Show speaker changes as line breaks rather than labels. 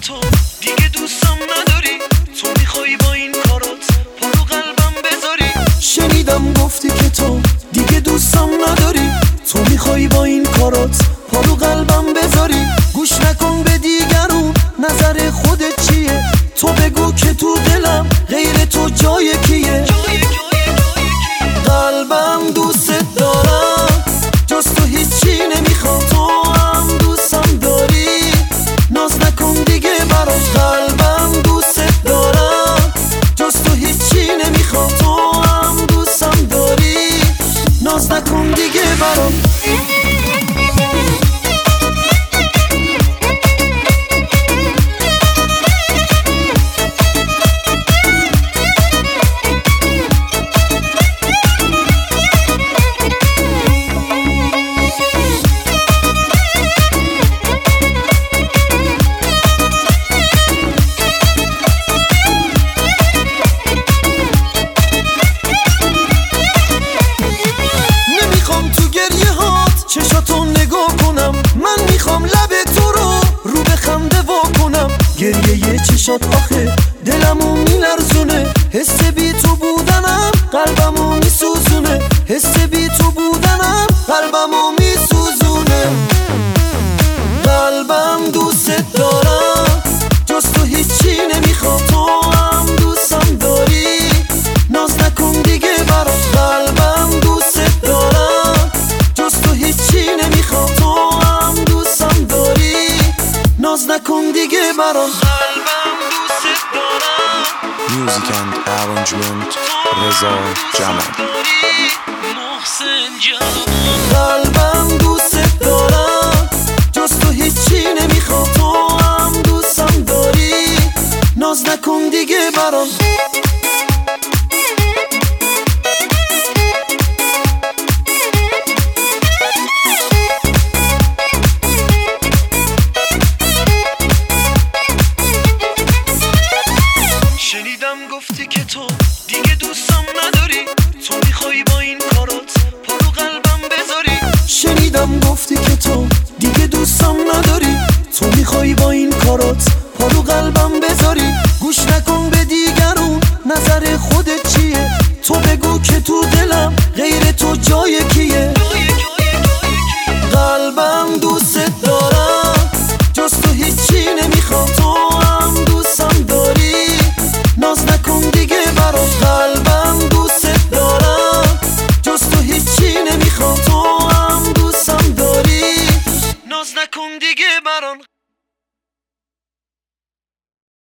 تو دیگه دوستم نداری، تو میخوای با این کارات پا رو قلبم بذاری.
شنیدم گفتی که تو دیگه دوستم نداری، تو میخوای با این کارات پا رو قلبم بذاری. گوش نکن به دیگرون، نظر خودت چیه؟ تو بگو که تو دلم غیر تو جای کیه؟ قلبم دوست دارم، جز تو هیچی نمیخوام. تو هم دوستم داری، ناز نکن دیگه برام. قلبم دوست دارم، جز تو هیچی نمیخوام. تو هم دوستم داری، ناز نکن دیگه برام. چشاتو نگاه کنم، من میخوام لب تو رو به خنده وا کنم. گریه چشات آخه دلمو میلرزونه، حس بی تو بودنم قلبمو میسوزونه. حس بی تو بودنم قلبمو میسوزونه. قلبم دوست دارم، جز تو هیچی نمیخوام. تو هم دوستم داری، ناز نکن دیگه برام. قلبم دوست دارم، جز تو هیچی نمیخوام. تو هم دوستم داری، ناز نکن دیگه برام.
قلبم دوست دارم.
Music and arrangement رضا جمال.
محسن جمال.
قلبم دوست دارم، جز تو هیچی نمیخوام. تو هم دوستم داری، ناز نکن دیگه برام.
شنیدم گفتی که تو دیگه دوستم نداری، تو میخوای با این کارات پا رو قلبم بذاری.
شنیدم گفتی که تو دیگه دوستم نداری، تو میخوای با این کارات پا رو قلبم